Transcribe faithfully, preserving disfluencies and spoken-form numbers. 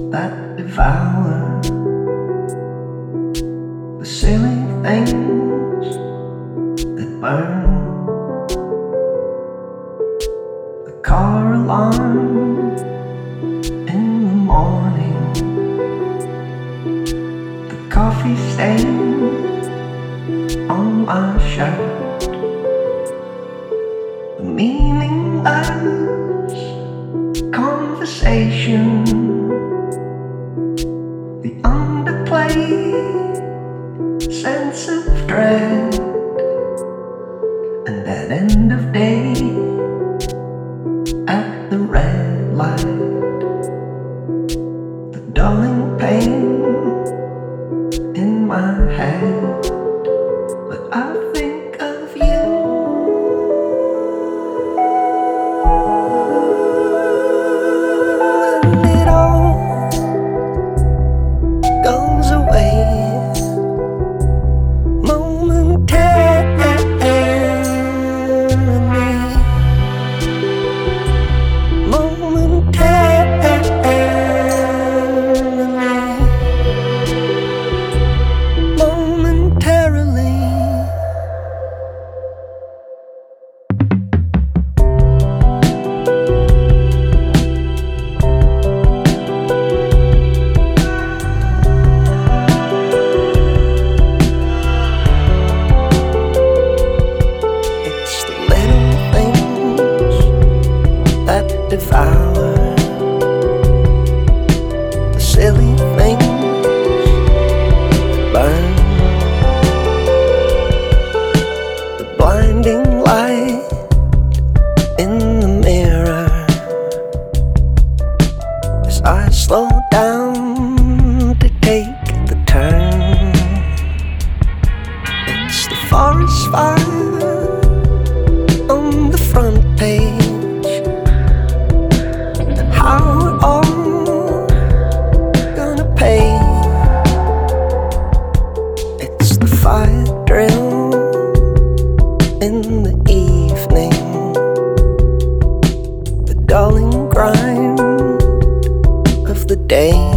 that devour the silly things that burn, the car alarm in the morning, the coffee stain on my shirt, the meaningless conversation, the underplayed sense of dread, and that end of day at the red light, the dulling pain in my head. But I think of you. And it all goes away devour the silly things that burn, the blinding light in the mirror as I slow down to take the turn. It's the forest fire on the front page. How we're all gonna pay. It's the fire drill in the evening, the dulling grind of the day.